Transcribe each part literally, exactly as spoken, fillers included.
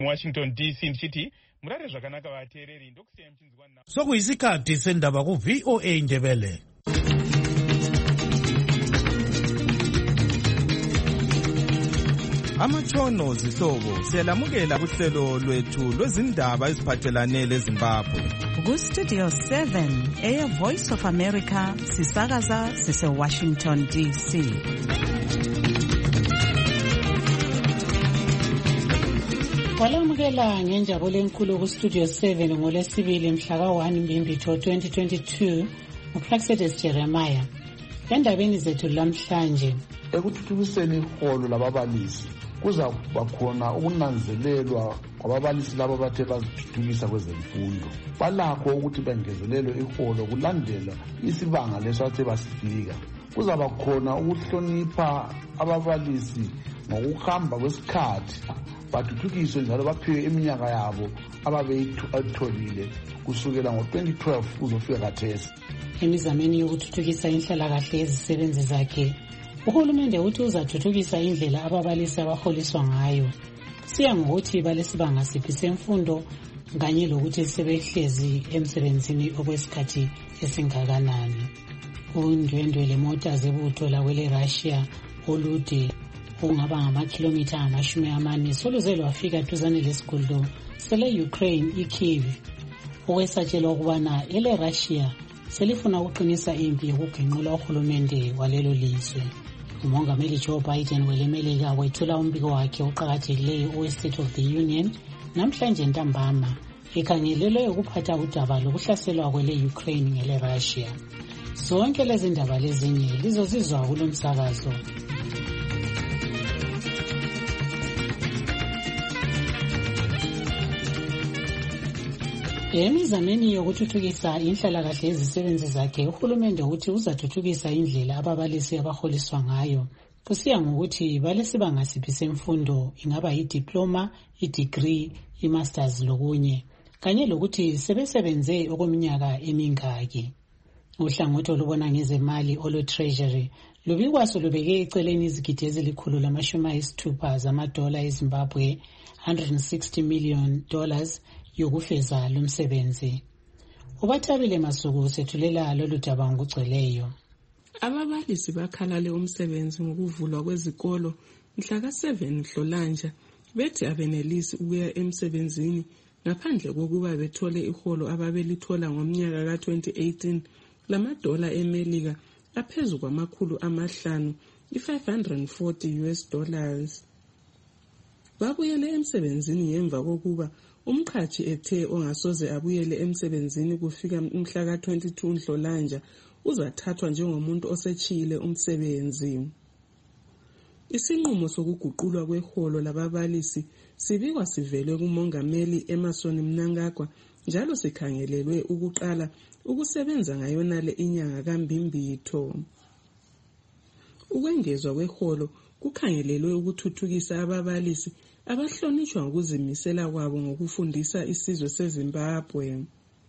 Washington D C ndichiti murare zvakanaka vateereri ndokusiya mchinzwana na sokuyisikhathi sendaba ku V O A Ndebele. Amatshono zihlobo siyalamukela kuhlelo lwethu lwezindaba eziphathelane leZimbabwe. Ku Studio seven Air Voice of America sisakaza sise Washington D C. Walamukela ngenjabulo enkulu ku Studio seven ngolesibili mhla ka one Mbimbitho twenty twenty-two uPlaxedes Jeremiah. Endabeni zethu lamhlanje ekuthuthukiseni iholo lababalisi kuza kuba khona ukunanzelelwa kwababalisi labo bathe bazithuthukisa kwezemfundo. Balakho ukuthi bengezelelwe iholo kulandela isibanga leso athe basifika. Kuzaba khona ukuhlonipha ababalisi ngokuhamba kwesikhathi bathuthukiswe njalo baphiwe iminyaka yabo ababeyitholile kusukela ngo twenty twelve kuzofika khathesi. Emizameni yokuthuthukisa inhlalakahle yezisebenzi zakhe, uhulumende uthi uzathuthukisa indlela ababalisi abaholiswa ngayo. Siya ngokuthi balesibanga siphi semfundo kanye lokuthi sebehlezi emsebenzini okwesikhathi esingakanani. Undwendwe lemota zebutho lakwele Russia olude ungaba ngamakhilomitha amashumi amane soluze lwafika duzane lesigodi sele Ukraine iKyiv. Okwesatshelwa ukubana ele Russia selifuna ukuqinisa impi yokugenqula uhulumende walelo lizwe. Umongameli Joe Biden welemelika wethula umbiko wakhe oqhakathekileyo owe-State of the Union namhlanje ntambama ekhangelelwe ukuphatha udaba lokuhlaselwa kwele Ukraine ngele Russia. Zonke lezi ndaba lezinye lizozizwa kulo msakazo. Emizameni yokuthuthukisa inhlalakahle yezisebenzi zakhe, uhulumende uthi uzathuthukisa indlela ababalisi abaholiswa ngayo. Kusiya ngokuthi balesibanga siphi semfundo, ingaba yidiploma, idegree, imasters lokunye, kanye lokuthi sebesebenze okweminyaka emingaki. Uhlangothi olubona ngezemali olu Treasury lubikwaso lubeke eceleni izigidi ezilikhulu lamashumi ayisithupha zamadola eZimbabwe one hundred sixty million dollars yokufeza lo msebenzi. Ubathabile Masuku sethulela lolu daba ngokugcweleyo. Ababalisi bakhalale umsebenzi ngokuvulwa kwezikolo mhla ka seven Nhlolanja bethi abenelisi ukuya emsebenzini ngaphandle kokuba bethole iholo ababelithola ngomnyaka ka twenty eighteen lamadola eMelika aphezulu kwamakhulu amahlanu i-five hundred forty U S dollars. Babuyele emsebenzini ngemva kokuba umqhathi ethe ongasoze abuyele emsebenzini kufika umhla ka twenty-two Nhlolanja uzathathwa njengomuntu osechile umsebenzi. Isinqumo sokuguqulwa kweholo lababalisi sibikwa sivelwe kumongameli Emmerson Mnangagwa njalo sikhangelelwe ukuqala ukusebenza ngayonale inyanga kaMbimbitho. Ukwengezwa kweholo kukhangelelwe ukuthuthukisa ababalisi abahlonishwa ngokuzimisela kwabo ngokufundisa isizwe seZimbabwe.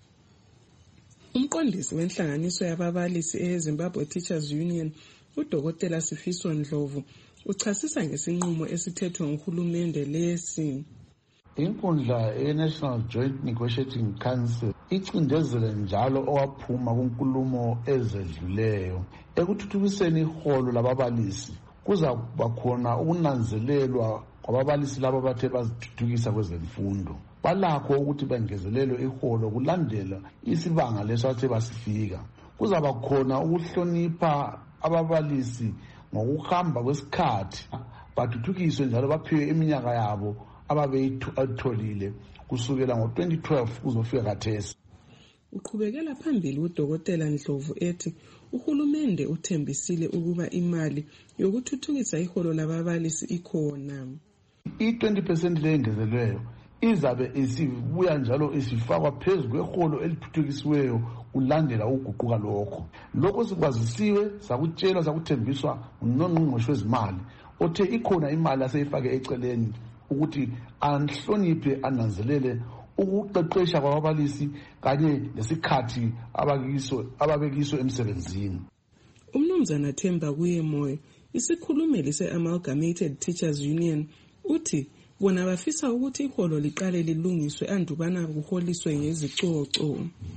Umqondisi wenhlanganiso yababalisi eZimbabwe Teachers Union, uDokotela Sifiso Ndlovu, uchasisa ngesinqumo esithethwe nguhulumende lesi. Inkundla ye-National Joint Negotiating Council icindezele njalo owaphuma kunkulumo ezedluleyo ekuthuthukiseni iholo lababalisi. Kuza kuba khona ukunanzelelwa kwababalisi labo bathe bazithuthukisa kwezemfundo. Balakho ukuthi bengezelelwe iholo kulandela isibanga leso athe basifika. Kuzaba khona ukuhlonipha ababalisi ngokuhamba kwesikhathi bathuthukiswe njalo baphiwe iminyaka yabo ababeyitholile kusukela ngo twenty twelve kuzofika khathesi. Uqhubekela phambili uDokotela Ndlovu ethi uhulumende uthembisile ukuba imali yokuthuthukisa iholo lababalisi ikhona. I-twenty percent lengezelweyo izabe isibuya njalo isifakwa phezu kweholo elithuthukisiweyo kulandela ukuguquka lokho. Lokho sikwazisiwe sakutshelwa sakuthembiswa unongqongqoshe wezimali othe ikhona imali aseyifake eceleni ukuthi anhloniphe ananzelele ukuqeqesha kwababalisi kanye lesikhathi abakiso ababekiso emsebenzini. Umnumzana Themba Kuye Moyo, isikhulumeli se-Amalgamated Teachers Union, uthi bona bafisa ukuthi iholo liqale lilungiswe andubana kuholiswe ngezicoco.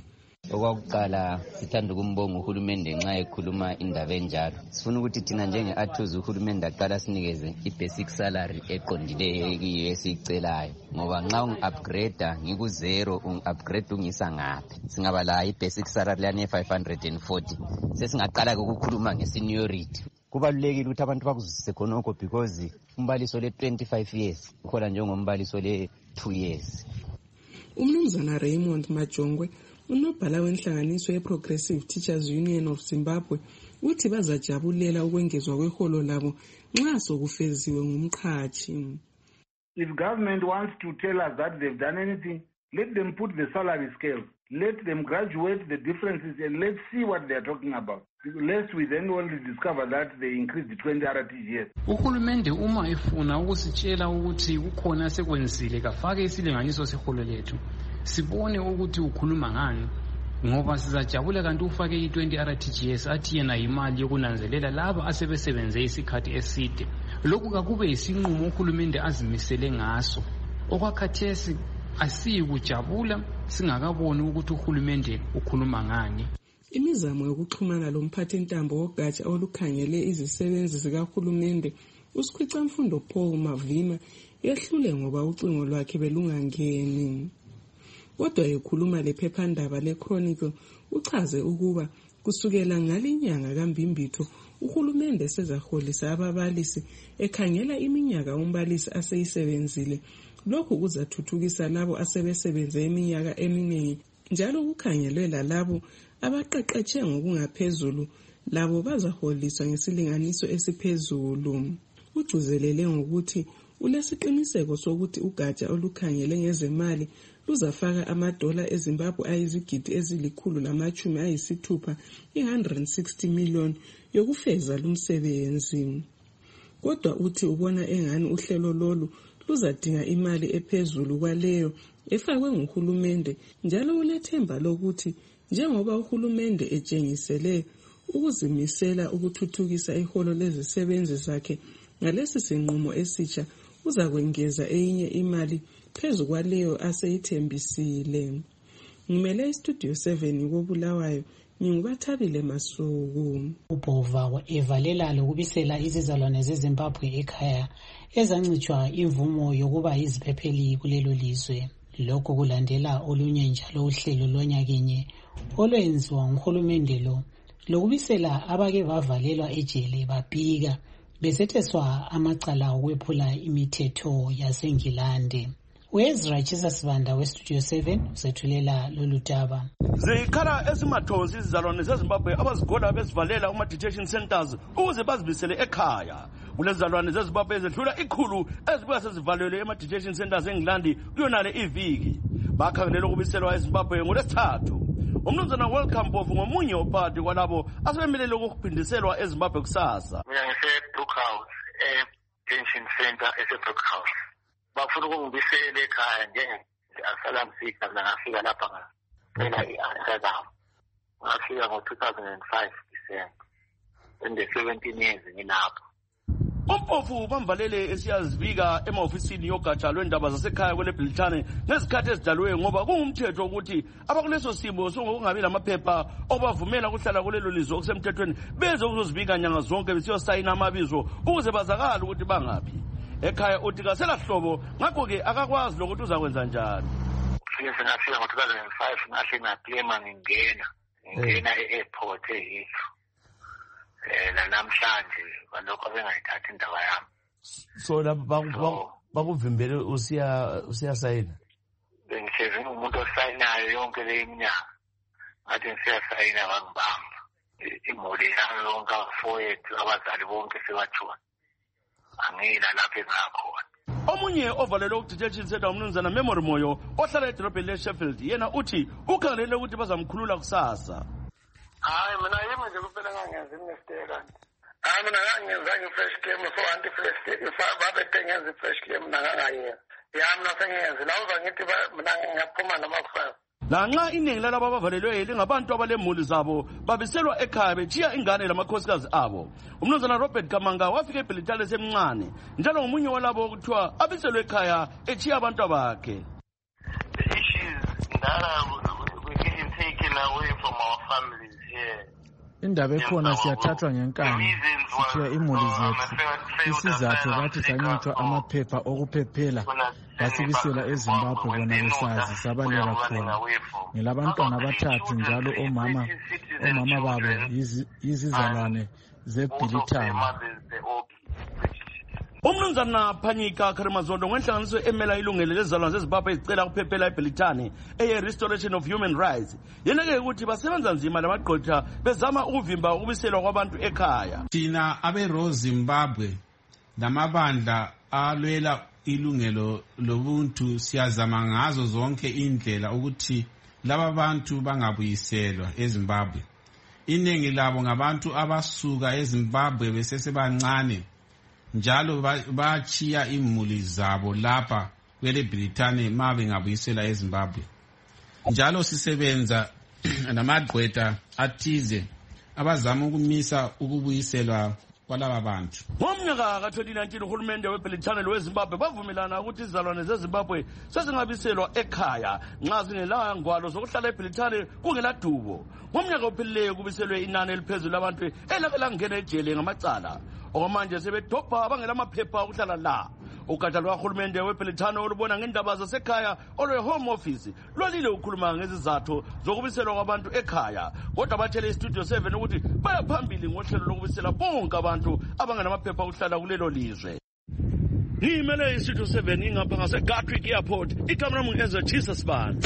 Okwakuqala sithanda ukumbonga uhulumende nxa ekhuluma indaba enjalo. Sifuna ukuthi thina njenge-Athuzi uhulumende aqala sinikeze i-basic salary eqondileyo esiyicelayo. Ngoba nxa ungi-upgrade ngikuzero ungi-upgrade ungisa ngaphi. Singaba la i-basic salary lane five hundred forty. Sesingaqala ukukhuluma nge-seniority. Kubalulekile ukuthi abantu bakuzwisise khonokho because umbaliso le twenty-five years ukhona njengombaliso le two years. Umnumzana Raymond Majongwe unobhala wenhlanganiso ye-Progressive Teachers Union of Zimbabwe uthi bazajabulela ukwengezwa kweholo labo nxa sokufeziwe ngumqhatshi. If government wants to tell us that they've done anything, let them put the salary scale. Let them graduate the differences and let's see what they're talking about. Lest we then only discover that they increased the twenty R T G S. Uhulumende uma efuna ukusitshela ukuthi kukhona sekwenzile kafake isilinganiso seholo lethu. Sibone ukuthi ukhuluma ngani ngoba sizajabula kanti ufake i-twenty R T G S athi yena imali yokunanzelela laba asebesebenze isikhathi eside. Lokhu kakube isinqumo uhulumende azimisele ngaso. Okwakhathesi asiyikujabula singakaboni ukuthi uhulumende ukhuluma ngani. Imizamo yokuxhumana lomphathi ntambo wogatsha olukhangele izisebenzi zikahulumende uSikhwicamfundo Paul Mavima yehlule ngoba ucingo lwakhe belungangeni. Kodwa ekhuluma lephephandaba leChronicle uchaze ukuba kusukela ngalinyanga kaMbimbitho uhulumende sezaholisa ababalisi ekhangela iminyaka umbalisi aseyisebenzile. Lokhu kuzathuthukisa labo asebesebenze iminyaka eminingi njalo kukhangelwe lalabo abaqeqetshe ngokungaphezulu labo bazaholiswa ngesilinganiso esiphezulu. Ugcizelele ngokuthi ulesiqiniseko sokuthi ugatsha olukhangele ngezemali luzafaka amadola eZimbabwe ayizigidi ezilikhulu lamachumi ayisithupha one hundred sixty million yokufeza lumsebenzi. Kodwa uthi ubona engani uhlelo lolu luzadinga imali ephezulu kwaleyo efakwe nguhulumende njalo ulethemba lokuthi njengoba uhulumende etshengisele ukuzimisela ukuthuthukisa iholo lezisebenzi zakhe ngalesi sinqumo esitsha uzakwengeza eyinye imali phezu kwaleyo aseyithembisile. Ngimele iStudio seven koBulawayo ngingubathabile Masuku. Ubhova evalela lokubisela izizalwane zeZimbabwe ekhaya ezancitshwa imvumo yokuba yiziphepheli kulelo lizwe. Lokho kulandela olunye njalo uhlelo lonyakenye olwenziwa nguhulumende lo lokubisela abake bavalelwa ejele babika besetheswa amacala okwephula imithetho yaseNgilande. Wezra Chisasibanda weStudio seven usethulela lolu daba. Zikhala esimathonsi izizalwane zeZimbabwe abazigoda besivalela uma detention centers ukuze bazibisele ekhaya. Kulezizalwane zeZimbabwe ezedlula ikhulu ezibuya sezivalelwe ema detention centers eNgilandi kuyonale iviki. Bakhangelela ukubiselwa eZimbabwe ngolesithathu. Umnumzana Welcome Mpofu ngomunye ophathi kwalabo asebemelele ukuphindiselwa eZimbabwe kusasa. Mina ngise Brookhouse eh detention center ese Brookhouse. Bafuna ukungibisela ekhaya nje asala msika ngafika lapha nga phela i-Amsterdam ngafika ngo two thousand five December and the seventeen years ngilapha. Umpofu bamvalele esiyazibika emaofisini yogatsha lwendaba zasekhaya kwele Britane ngezikhathi ezidalwe ngoba kungumthetho ukuthi abakuleso simo sokungabi lamaphepha obavumela ukuhlala kulelo lizwe okusemthethweni beze ukuzozibika nyanga zonke besiyosayina amabizo ukuze bazakala ukuthi bangaphi. Ekhaya uthi kasela hlobo ngakho ke akakwazi lokuthi uzakwenza njani. Sike ngafika ngo two thousand five ngahle ngaclaima ngingena ngingena e-airport eHeathrow. Eh namhlanje balokho bengayithatha indawo yami. So la bakuvimbele usiya usiyasayina. Bengiseve umuntu osayinayo yonke le iminyaka. Ngathi ngisiyasayina bangibamba. Imoli yami yonke abafowethu abazali bonke sebatshona. Angila lapha engakhona. Omunye ovalelwe ukudetention center umnumzana Memory Moyo ohlala edolobheni leSheffield yena uthi ukhangelele ukuthi bazamkhulula kusasa. Hayi mina yimi nje kuphela ngangenza imistake. Hayi mina ngangenza nge-fresh claim so anti-fresh claim babe tengenza i-fresh claim mina ngangayenza. Ya mina sengenza la uza ngithi mina ngiyaphuma nama-five. lanxa iningi lalabo abavalelweyo lingabantu abalemuli zabo babiselwa ekhaya bechiya ingane lamakhosikazi abo. Umnumzana Robert Kamanga wafika eBhilitane esemncane njalo ngomunye walabo okuthiwa abiselwe ekhaya echiya abantu abakhe. The issues that are we're getting taken away from our families here. Indaba ekhona siyathathwa ngenkani sithiya imuli zethu. Isizathu bathi sanyithwa amaphepha okuphephela basibisela eZimbabwe bona besazi sabalela khona. Ngilabantwana abathathu njalo omama omama babo yizizalwane zeBhilitane. Umnumzana Phanyika Karimazondo ngwenhlanganiso emela ilungelo lezizalwane zeZimbabwe ezicela ukuphephela eBhilitane eye Restoration of Human Rights yenake ukuthi basebenza nzima lamagqotha bezama ukuvimba ukubiselwa kwabantu ekhaya. Thina abe-Raw Zimbabwe lamabandla alwela ilungelo lobuntu siyazama ngazo zonke indlela ukuthi laba bantu bangabuyiselwa eZimbabwe. Iningi labo ngabantu abasuka eZimbabwe besesebancane njalo bachiya imuli zabo lapha kwele Britane mabe ngabuyisela eZimbabwe. Njalo sisebenza namagqwetha athize abazama ukumisa ukubuyiselwa kwalaba bantu. Ngomnyaka ka twenty nineteen uhulumende weBhilitane lweZimbabwe bavumelana ukuthi izizalwane zeZimbabwe sezingabiselwa ekhaya nxa zingelaya ngwalo zokuhlala eBhilitane kungeladubo. Ngomnyaka ophelileyo kubiselwe inani eliphezulu labantu elake langena ejele ngamacala. Okwamanje sebedobha abangelamaphepha okuhlala la. Ugatsha lukahulumende weBhilitane olubona ngendaba zasekhaya olwe-Home Office lwalile ukhuluma ngezizathu zokubiselwa kwabantu ekhaya. Kodwa bathele iStudio seven ukuthi baya phambili ngohlelo lokubisela bonke abantu abangenamaphepha okuhlala kulelo lizwe. Ngimele iStudio seven ingapha ngaseGatwick Airport. Igama lami ngenza Jesus Band.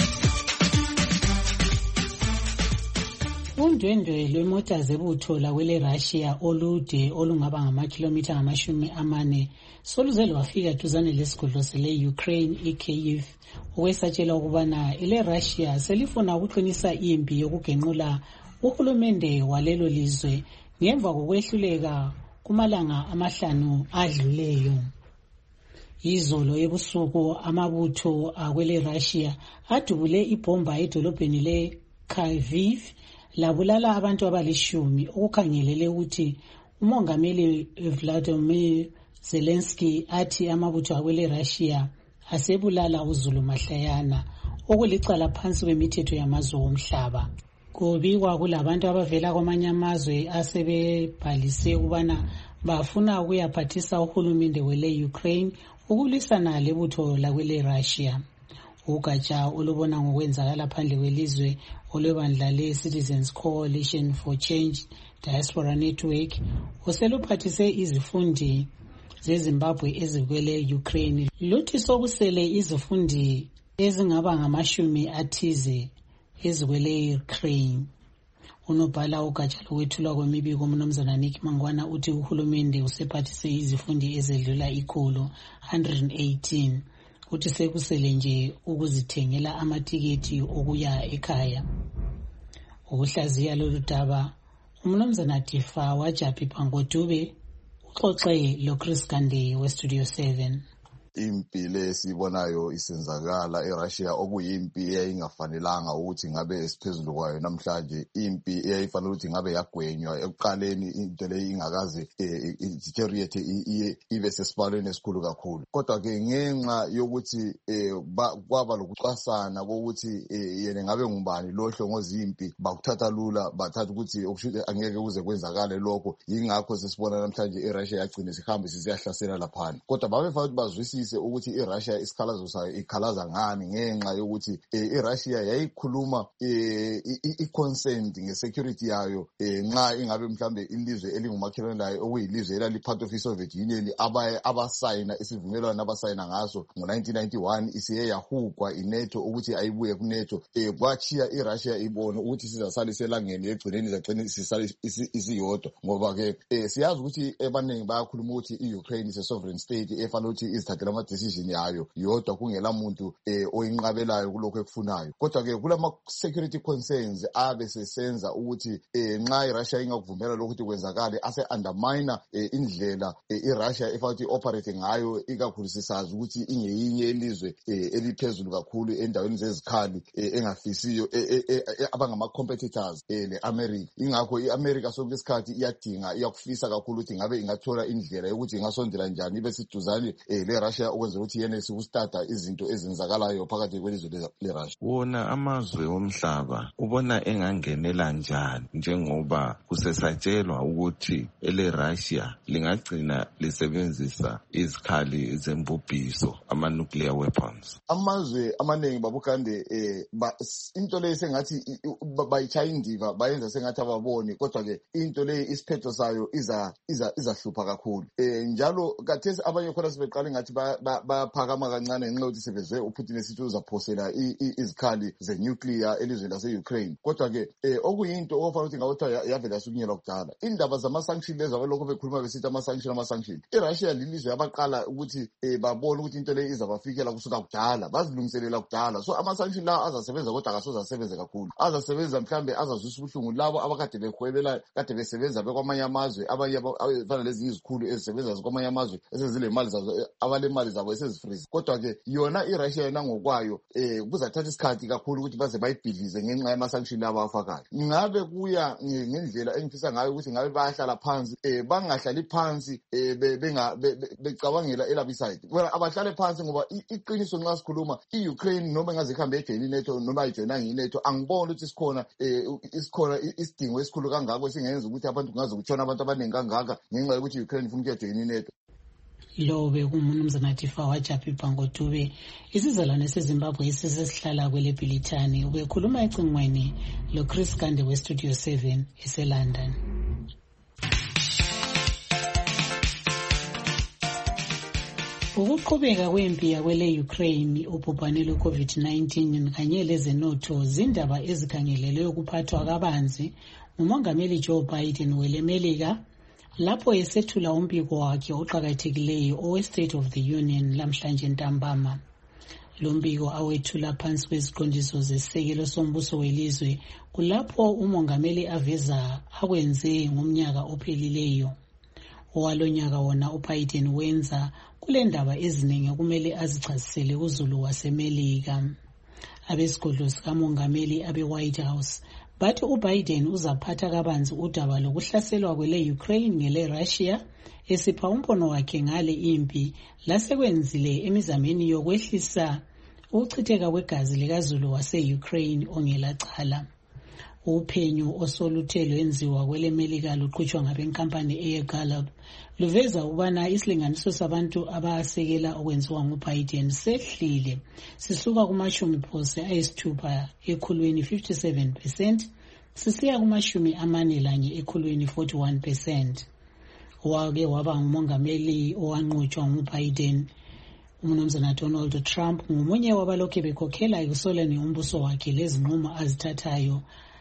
Undwendwe lwemota zebutho lawele Russia olude olungaba ngamakhilomitha ngamashumi amane soluze lwafika duzane lesigodlo sele Ukraine iKyiv okwesatshela ukubana ile Russia selifuna ukuqinisa impi yokugenqula uhulumende walelo lizwe ngemva kokwehluleka kumalanga amahlanu adluleyo. Izolo ebusuku amabutho akwele Russia adubule ibomba edolobheni le Kyiv labulala abantu abalishumi okukhangelele ukuthi umongameli Vladimir Zelensky athi amabutho akwele Russia asebulala uzulu mahlayana okulicala phansi kwemithetho yamazwe omhlaba. Kubikwa kulabantu abavela kwamanye amazwe asebebhalise ukubana bafuna ukuyaphathisa uhulumende wele Ukraine ukulwisana lebutho lakwele Russia. Ugatsha olubona ngokwenzakala phandle kwelizwe olwebandla le-Citizens Coalition for Change Diaspora Network oseluphathise izifundi zeZimbabwe ezikwele Ukraine luthi sokusele izifundi ezingaba ngamashumi athize ezikwele Ukraine. Unobhala ugatsha lokwethulwa kwemibiko umnumzana Nick Mangwana uthi uhulumende usephathise izifundi ezedlula ikhulu one hundred eighteen uthi sekusele nje ukuzithengela amatiketi okuya ekhaya. Ukuhlaziya lolu daba umnumzana Tifa waJapi Pangodube uxoxe loChris Gande weStudio seven. Impi lesibonayo isenzakala eRussia okuyimpi eyayingafanelanga ukuthi ngabe esiphezulu kwayo namhlanje. Impi eyayifanele ukuthi ngabe yagwenywa ekuqaleni into leyi ingakaze deteriorate ibe sesibalweni esikhulu kakhulu. Kodwa ke ngenxa yokuthi kwaba lokucwasana kokuthi yena ngabe ngubani lohlo ngozimpi bakuthatha lula bathatha ukuthi okushuthi angeke kuze kwenzakale lokho. Yingakho sesibona namhlanje eRussia yagcina sihambe sisiyahlasela lapha. Kodwa babefanele bazwisise ukuthi iRussia isikhalazo sayo ikhalaza ngani ngenxa yokuthi iRussia yayikhuluma i-consent nge-security yayo nxa ingabe mhlambe ilizwe elingumakhelwane layo okuyilizwe elali-part of i-Soviet Union abasayina isivumelwano abasayina ngaso ngo-nineteen ninety-one isiye yahugwa iNATO ukuthi ayibuye kuNATO. Kwachiya iRussia ibone ukuthi sizasala elangeni egcineni zagcina sisala isiyodwa ngoba ke siyazi ukuthi abaningi bayakhuluma ukuthi i-Ukraine is a sovereign state efanele ukuthi izithathela ama-decision yayo yodwa kungela muntu eh, oyinqabelayo kulokho ekufunayo. Kodwa-ke kulama-security concerns abe sesenza ukuthi eh, nxa iRussia ingakuvumela lokhu ukuthi kwenzakale ase-undermina eh, indlela eh, iRussia efakuthi i-operate ngayo, ikakhulu sisazi ukuthi ingeyinye elizwe eh, eliphezulu kakhulu endaweni zezikhali eh, engafisiyo eh, eh, eh, abangama-competitors eh, le-America. Ingakho i-America sokuthi isikhathi iyadinga iyakufisa kakhulu ukuthi ngabe ingathola indlela yokuthi ingasondela njani ibe siduzane eh, le-Russia ukwenzela ukuthi yenelise ukustarta izinto ezenzakalayo phakathi kwelizwe le-Russia. Wona amazwe omhlaba ubona engangenela njani njengoba kusesatshelwa ukuthi ele-Russia lingagcina lisebenzisa izikhali zembubhiso ama-nuclear weapons? Amazwe amaningi babukande eh, ba, into leyo sengathi bayitshaya indiva bayenza sengathi ababoni, kodwa-ke into leyo isiphetho sayo iza iza izahlupha kakhulu. Eh, njalo kathesi abanye khona sebeqala ngathi bayaphakama kancane ngenxa yokuthi sebezwe uPutin esithi uzaphosela izikhali ze-nuclear elizwe lase-Ukraine. Kodwa-ke eh, okuyinto okufanele ukuthi ngawuthiwa yavela yasukunyelwa kudala. Indaba zama-sanction lezi abalokhu bekhuluma besithi ama-sanction ama-sanction, iRussia lilizwe yabaqala ukuthi eh, babone ukuthi into leyo izabafikela kusuka kudala, bazilungiselela kudala. So ama-sanction lawo azasebenza, kodwa akasoze asebenze kakhulu. Azasebenza mhlambe azazwisa ubuhlungu labo abakade behwebela kade besebenza bekwamanye amazwe, abanye abafana lezinye izikhulu ezisebenza kwamanye amazwe esezile mali zazo, abale mali zabo esezifreeze. Kodwa-ke yona iRussia yona ngokwayo eh, kuzathatha isikhathi kakhulu ukuthi baze bayibhidlize ngenxa yama-sanction labo abafakayo. Ngabe kuya ngendlela engifisa ngayo ukuthi ngabe bayahlala phansi eh, bangahlali phansi eh, becabangela elabiside. Wena abahlale phansi ngoba iqiniso nxa sikhuluma i-Ukraine noma ngaze ihambe ejoyini NATO noma ayijoyinanga i-NATO, angiboni ukuthi sikhona eh, isikhona isidingo esikhulu kangako esingenza ukuthi abantu kungaze kutshona abantu abaningi kangaka ngenxa yokuthi i-Ukraine ifuna ukujoyina i-NATO. Lo bekumnumzana Tifa Wajaphi Ngotube, isizalwane seZimbabwe esisihlala kwele Bhilithani, ubekhuluma ecingweni lo Chris Kande we Studio seven eseLondon. Ukuqhubeka kwempi yakwele Ukraine, ubhubhane lwe-COVID nineteen kanye lezenotho zindaba ezikhangelelwe ukuphathwa kabanzi ngumongameli Joe Biden wele Melika lapho esethula umbiko wakhe oqhakathekileyo owe-State of the Union lamhlanje ntambama. Lo mbiko awethula phansi kweziqondiso zesisekelo sombuso welizwe kulapho umongameli aveza akwenze ngomnyaka ophelileyo. Owalonyaka wona uBiden wenza kule ndaba eziningi kumele azichasisele kuzulu wasemelika. Abesigodlo sikamongameli abe-White House bathi uBiden uzaphatha kabanzi udaba lokuhlaselwa kwele Ukraine ngele Russia, esipha umbono wakhe ngale impi lasekwenzile emizameni yokwehlisa ukuchitheka kwegazi likazulu wase-Ukraine ongelacala. Uphenyo osoluthe lwenziwa kwele Melika luqhutshwa ngabenkampani eyeGallup luveza ubana isilinganiso sabantu abasekela okwenziwa nguBiden sehlile sisuka kumashumi phose ayisithupha ekhulwini fifty-seven percent sisiya kumashumi amane lanye ekhulwini forty-one percent. Wake waba ngumongameli owanqotshwa nguBiden. Umnumzana Donald Trump ngumunye wabalokhu bekhokhela ekusoleni umbuso wakhe lezinqumo azithathayo.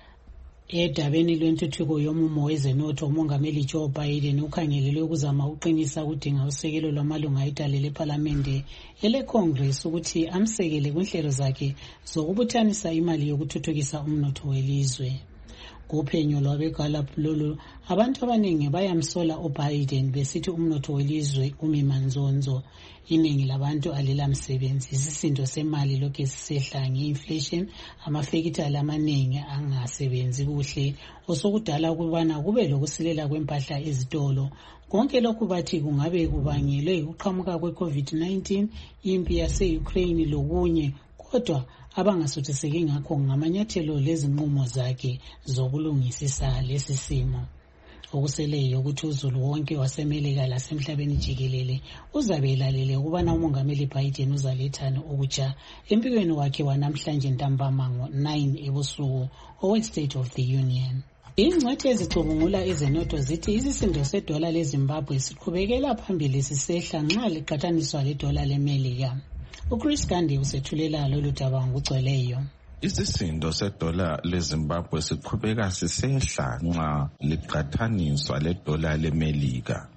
Edabeni lwentuthuko yomumo wezenotho, umongameli Joe Biden ukhangelelwe ukuzama uqinisa ukudinga usekelo lwamalunga edale lePhalamende ele-Congress ukuthi amsekele kwinhlelo zakhe zokubuthanisa imali yokuthuthukisa umnotho welizwe. Kuphenyo lwabeGallup lolu, abantu abaningi bayamsola uBiden besithi umnotho welizwe umi manzonzo. Iningi labantu alilamsebenzi, isisindo semali lokhu sisehla nge-inflation, amafekithali amaningi angasebenzi kuhle osokudala ukubana kube lokusilela kwempahla ezitolo. Konke lokhu bathi kungabe kubangelwe ukuqhamuka kwe-COVID nineteen, impi yase-Ukraine lokunye, kodwa abangasuthiseki ngakho ngamanyathelo lezinqumo zakhe zokulungisisa lesi simo. Okuseleyo ukuthi uzulu wonke wasemelika lasemhlabeni jikelele uzabe elalele ukubana umongameli Biden uzalethana ukutsha empikweni wakhe wanamhlanje ntambama ngo-nine ebusuku owe-State of the Union. Ingcwethi ezicubungula ezenotho zithi isisindo sedola leZimbabwe siqhubekela phambili sisehla nxa liqathaniswa ledola leMelika. uChris Kande usethulela lolu daba ngokugcweleyo. Isisindo sedola leZimbabwe siqhubeka sisehla nxa liqathaniswa ledola leMelika.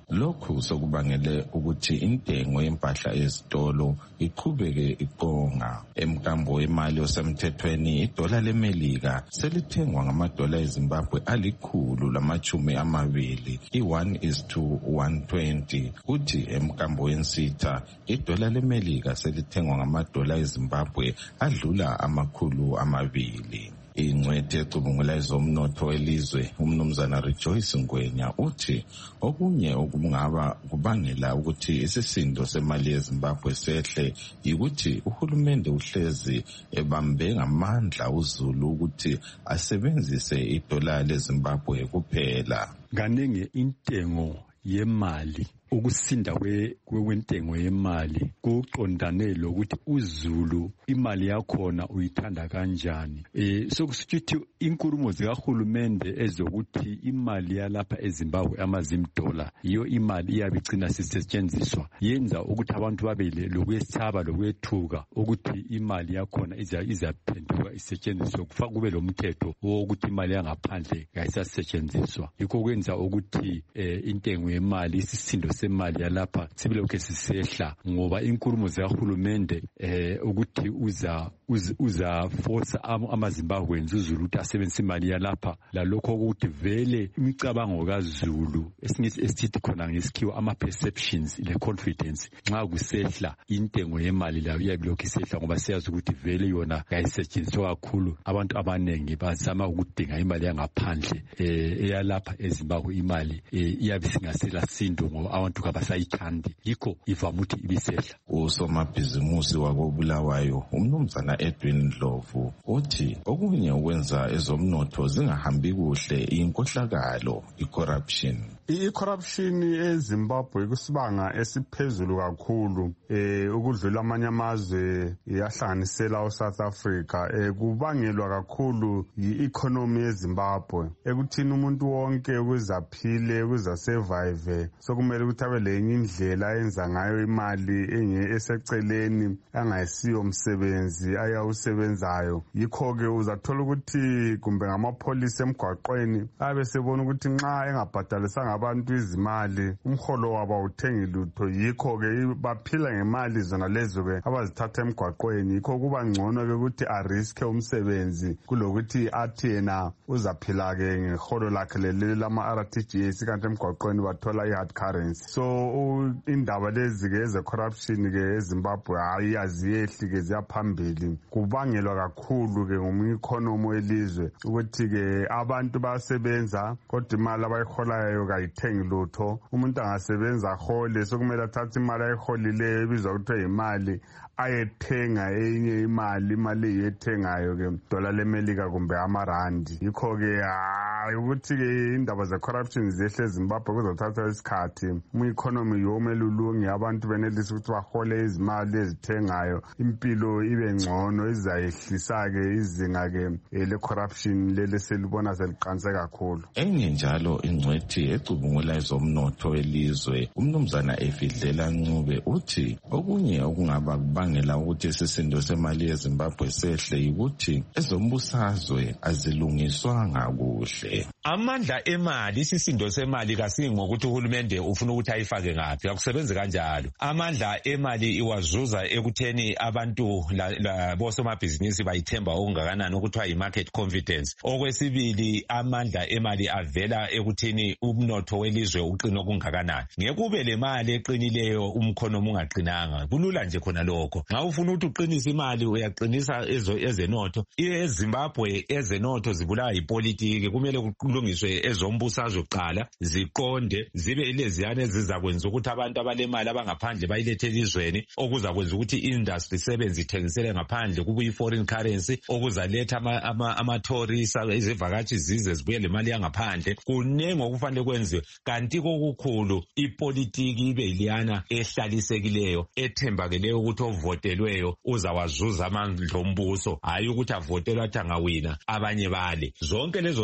lokhu sokubangele ukuthi intengo yempahla ezitolo iqhubeke iqonga. Emkambo wemali osemthethweni idola lemelika selithengwa ngamadola eZimbabwe alikhulu lamachumi amabili i-one is to one twenty, kuthi emkambo wensitha idola lemelika selithengwa ngamadola eZimbabwe adlula amakhulu amabili. Ingcwethe ecubungula ezomnotho elizwe umnumzana Rejoice Ngwenya uthi okunye okungaba kubangela ukuthi isisindo semali yeZimbabwe sehle yikuthi uhulumende uhlezi ebambe ngamandla uZulu ukuthi asebenzise idola leZimbabwe kuphela. Kaningi intengo yemali ukusinda kwentengo yemali kuqondane lokuthi uZulu imali yakhona uyithanda kanjani. Eh sokusithi inkulumo zikahulumende ezokuthi imali yalapha eZimbabwe amazimdola iyo imali iyabicina sisetshenziswa yenza ukuthi abantu babele lokwesaba lokwethuka ukuthi imali yakhona iza izaphenduka isetshenziswa kufa kube lomthetho wokuthi imali yangaphandle kayisasetshenziswa. Yikho kwenza ukuthi eh, intengo yemali isisindo semali yalapha sibelokhe sisehla ngoba inkulumo zikahulumende eh ukuthi uza uza force amaZimbabweans uZulu ukuthi asebenzise imali yalapha lalokho ukuthi vele imicabango kaZulu esithi khona ngesikhiwa ama perceptions le confidence nxa kusehla intengo yemali la iyabilokhe isehla ngoba siyazi ukuthi vele yona kayisetshenziswa kakhulu. Abantu abanengi bazama ukudinga imali yangaphandle eh eyalapha eZimbabwe imali iyabe singasela sindo ngoba abantu kabasayithandi yikho ivama ukuthi ibisehla. Usomabhizimusi wakobulawayo umnumzana Edwin Ndlovu uthi okunye ukwenza ezomnotho zingahambi kuhle inkohlakalo i-corruption. I-corruption eZimbabwe kusibanga esiphezulu kakhulu eh ukudlula amanye amazwe yahlanganisela uSouth Africa eh kubangelwa kakhulu yi-economy yeZimbabwe ekuthini umuntu wonke ukuzaphile ukuzasurvive sokumele ukuthi abe lenye indlela ayenza ngayo imali enye eseceleni angayisiyo umsebenzi ayawusebenzayo. Yikho-ke uzathola ukuthi kumbe ngamapolisi emgwaqweni abe sebona ukuthi nxa engabhadalisanga abantu izimali umholo wabo uthengi lutho. Yikho-ke baphila ngemali zona lezo-ke abazithatha emgwaqweni. Yikho kuba ngcono-ke ukuthi ariske umsebenzi kulokuthi athi yena uzaphila-ke ngeholo lakhe leli lama-R T G S kanti emgwaqweni bathola i-hard currency. So indaba lezi-ke eze-corruption-ke eZimbabwe hayi aziyehli-ke ziyaphambili. Kubangelwa kakhulu-ke ngumikhonomo welizwe ukuthi-ke abantu bayasebenza kodwa imali abayiholayo kayithengi lutho. Umuntu angasebenza ahole sokumele athathe imali ayiholileyo ebizwa kuthiwa yimali ayethenga enye imali imali eyethengayo-ke dola lemelika kumbe amarandi. Yikho-ke hayi ukuthi-ke indaba ze-corruption zehle eZimbabwe kuzothatha isikhathi mu-economy yomele ulunge abantu benelise ukuthi bahole izimali ezithengayo impilo ibe ngcono izayehlisa-ke izinga-ke le-corruption leli selibona seliqanse kakhulu. Enye njalo ingcwethi ecubungula ezomnotho elizwe umnumzana Efidlela Ncube uthi okunye okungaba kubangela ukuthi isisindo semali yeZimbabwe sehle yikuthi ezombusazwe azilungiswanga kuhle. Amandla emali isisindo semali kasingokuthi uhulumende ufuna ukuthi ayifake ngaphi akusebenzi kanjalo. Amandla emali iwazuza ekutheni abantu bosomabhizinisi bayithemba okungakanani okuthiwa yi-market confidence. Okwesibili amandla emali avela ekuthini umnotho welizwe uqina okungakanani. Ngeke ube le mali eqinileyo umkhonomo ungaqinanga kulula nje khona lokho. Nxa ufuna ukuthi uqinise imali uyaqinisa ezenotho. EZimbabwe ezenotho zibulawa yipolitiki kumele kulungiswe ezombusazwe kuqala ziqonde zibe ileziyana ezizakwenza ukuthi abantu abalemali abangaphandle bayilethe elizweni okuzakwenza ukuthi industry sebenzi ithengisele ngaphandle kubuye foreign currency okuzaletha ama-tourist izivakashi zize zibuye le mali yangaphandle. Kunengi okufanele kwenziwe kanti kokukhulu ipolitiki ibe iliyana ehlalisekileyo ethembakeleyo ukuthi ovotelweyo uzawazuza amandla ombuso hayi ukuthi avotelwe athi angawina abanye bale. Zonke lezo zinto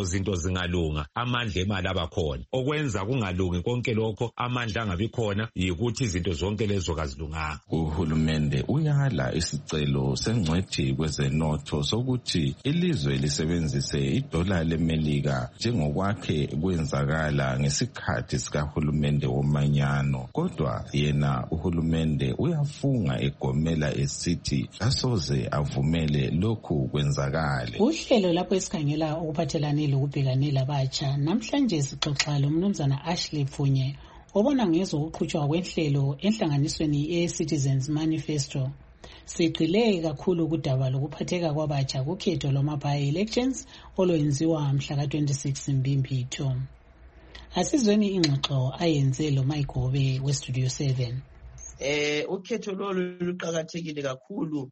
zingalunga amandla emali abakhona. Okwenza kungalungi konke lokho amandla angabi khona yikuthi izinto zonke lezo kazilunganga. Uhulumende uyala isicelo sengcwethi kwezenotho sokuthi ilizwe lisebenzise idola leMelika njengokwakhe kwenzakala ngesikhathi sikahulumende womanyano. Kodwa yena uhulumende uyafunga egomela esithi asoze avumele lokhu kwenzakale. Uhlelo lapho esikhangela ukuphathelane lokubhekanela abatsha, namhlanje sixoxa lomnumzana Ashley Pfunye obona ngezokuqhutshwa kwenhlelo enhlanganisweni ye-Citizens Manifesto. Sigxile kakhulu kudaba lokuphatheka kwabatsha kukhetho lwama-by-elections olwenziwa mhla ka twenty-six Mbimbitho. Asizweni ingxoxo ayenze lo Mayigobe we-Studio seven. Eh ukhetho lolu luqhakathekile kakhulu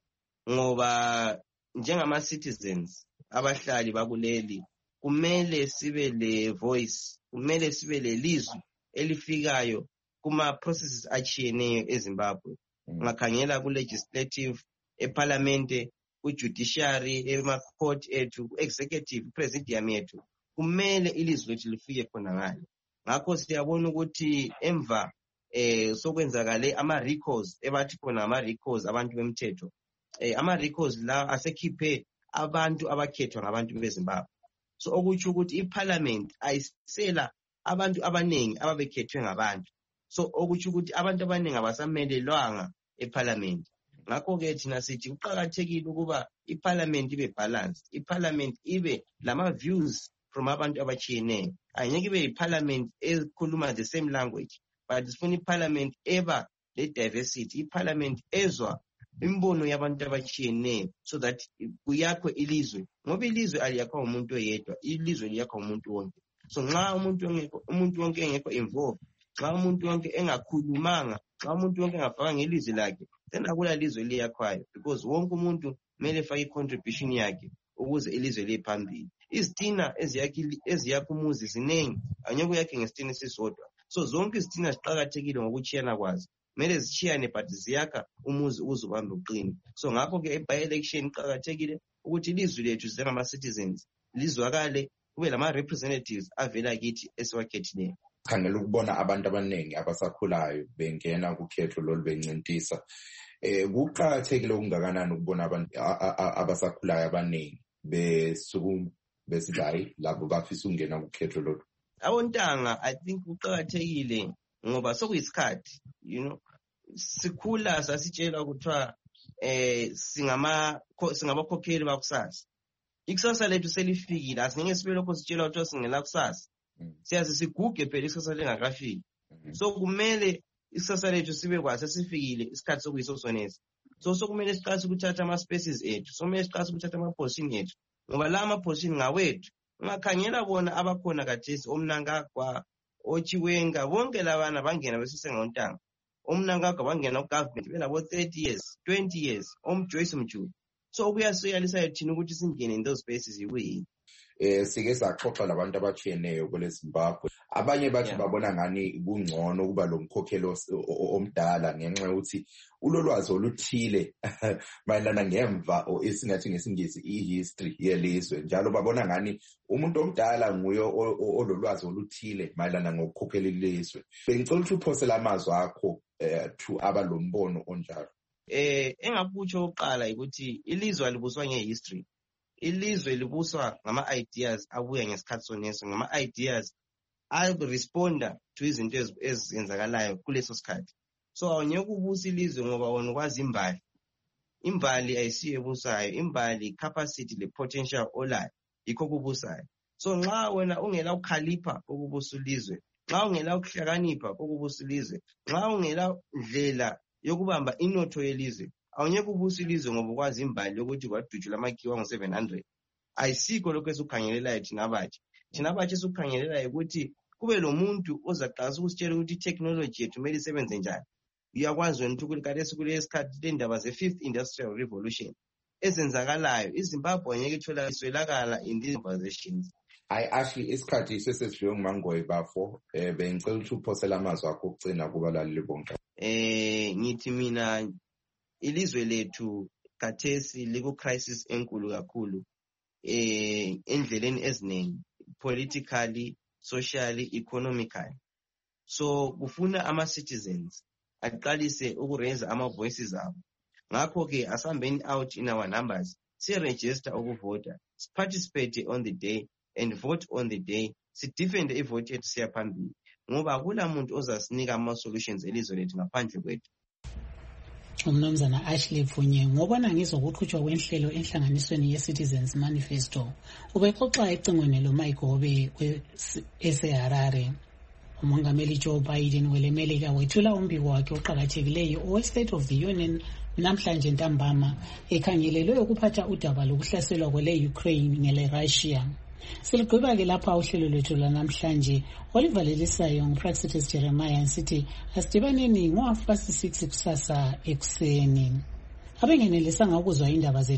ngoba njengama citizens abahlali bakuleli kumele sibe le voice, kumele sibe le lizwi elifikayo kuma processes achiyeneyo eZimbabwe. Ngakhangela ku legislative, eparlamente, ku judiciary, ema court ethu, executive, presidium ethu. Kumele ilizwi lethu lifike khona ngale. Ngakho siyabona ukuthi emva eh sokwenzakale ama recalls ebathi khona ama recalls abantu bemthetho. Eh ama recalls la asekhiphe abantu abakhethwa ngabantu beZimbabwe. So okuthi ukuthi iparliament ayisela abantu abanengi ababekhethwe ngabantu. So okuthi ukuthi abantu abanengi abasamelelwanga eparliament. Ngakho ke thina sithi kuqhakathekile ukuba iparliament ibe balanced, iparliament ibe lama views from abantu abachiyeneyo. Anyeke ibe iparliament ekhuluma the same language, but sifuna iparliament eba le diversity, iparliament ezwa imbono yabantu abachiyeneyo, so that kuyakhwe ilizwe. Ngoba ilizwe aliyakho umuntu oyedwa, ilizwe liyakho umuntu wonke. So nxa umuntu ongekho umuntu wonke engekho involved, nxa umuntu wonke engakhulumanga, nxa umuntu wonke engafaka ngelizwi lakhe, then akula lizwe liyakhwayo, because wonke umuntu kumele fake contribution yakhe ukuze ilizwe liphambili. Izitina eziyakhi eziyakho umuzi zinengi, anyeke yakhe ngesitina sisodwa. So zonke izitina ziqhakathekile ngokuchiyana kwazo. Kumele zichiyane but ziyakha umuzi uzubamba uqini. So ngakho ke by election iqhakathekile ukuthi ilizwi lethu njengama citizens lizwakale, kube lama representatives avela kithi esiwakhethileyo. Khangela ukubona abantu abaningi abasakhulayo bengena kukhetho lolu bencintisa. Eh kuqhakathekile okungakanani ukubona abantu abasakhulayo abaningi besuku besigayi labo bafisa ukungena kukhetho lolu. Abontanga I think kuqhakathekile ngoba sokuyisikhathi, you know, sikhula sasitshela ukuthiwa eh singama singabakhokheli bakusasa. Ikusasa lethu selifikile, asingeke sibe lokho sitshela ukuthi singela kusasa. Siyazi siguge phela ikusasa lengakafiki. So kumele ikusasa lethu sibe kwase sifikile isikhathi sokuyiso sonesa. So sokumele siqase ukuthatha ama spaces ethu, sokumele siqase ukuthatha ama position ethu. Ngoba la ama position ngawethu. Ungakhangela bona abakhona kathesi omnangagwa, ochiwenga, bonke labana bangena besesengontanga. Omnangagwa bangena ku government belabo thirty years, twenty years, omJoyce Mjulu. So kuyasiyalisa thina ukuthi singene in those spaces yikuyini. Eh sike saxoxa labantu abachiyeneyo kwele Zimbabwe. Abanye bathi babona ngani kungcono kuba lo mkhokhelo omdala ngenxa yokuthi ulolwazi oluthile mayelana ngemva esingathi ngesingisi ihistory yelizwe. Njalo babona ngani umuntu omdala nguye ololwazi oluthile mayelana ngokukhokhela ilizwe. Bengicela ukuthi uphosela amazwi akho to abalombono onjalo. Eh engakutsho oqala ukuthi ilizwe alibuswa ngehistory. Ilizwe libuswa ngama ideas abuya ngesikhathi soneso, ngama ideas I responda to izinto ezenzakalayo kuleso sikhathi. So awunyeke ubusa ilizwe ngoba wona kwazi imbali. Imbali ayisiyo ebusayo, imbali capacity le potential olayo yikho kubusayo. So nxa wena ungela ukhalipha ukubusa ilizwe, nxa ungela ukuhlakanipha ukubusa ilizwe, nxa ungela ndlela yokubamba inotho yelizwe, awunyeke ubusa ilizwe ngoba kwazi imbali yokuthi kwadujula amakhiwa ngo seven hundred. Ayisikho lokho esukhangelelayo thina abatsha. Thina abatsha esukhangelelayo ukuthi kube lo muntu ozaqasa ukusitshela ukuthi technology yethu kumele isebenze njani. Uyakwazi wena ukuthi kade kule sikhathi lendaba ze fifth industrial revolution ezenzakalayo iZimbabwe ngeke ithola iswelakala in these conversations. I actually isikhathi sesesifiwe nguMangoyi bafo eh bengicela ukuthi uphosela amazwi akho okugcina kubalaleli bonke. Eh ngithi mina ilizwe lethu kathesi liku crisis enkulu kakhulu eh endleleni eziningi. politically, socially, economically. So kufuna ama-citizens aqalise ukuraise ama-voices abo. Ngakho-ke asambeni out in our numbers, si-register ukuvota, participate on the day and vote on the day, si-defend i-vote yethu siya phambili. Ngoba akula muntu ozasinika ama-solutions elizwe lethu ngaphandle kwethu. Umnumzana Ashley Pfunye ngobona ngizokuqhutshwa kwenhlelo enhlanganisweni ye-Citizens Manifesto ubexoxa ecingweni loMayigobe eseHarare. Umongameli Joe Biden welemelika wethula umbiko wakhe oqhakathekileyo owe-State of the Union namhlanje ntambama ekhangelelwe ukuphatha udaba lokuhlaselwa kwele-Ukraine ngele-Russia. Siligqiba-ke lapha uhlelo lwethu lwanamhlanje olivalelisayo nguPraxitis Jeremiah nsithi asidibaneni ngo-half past six kusasa ekuseni. Abengenelisanga ukuzwa indaba zethu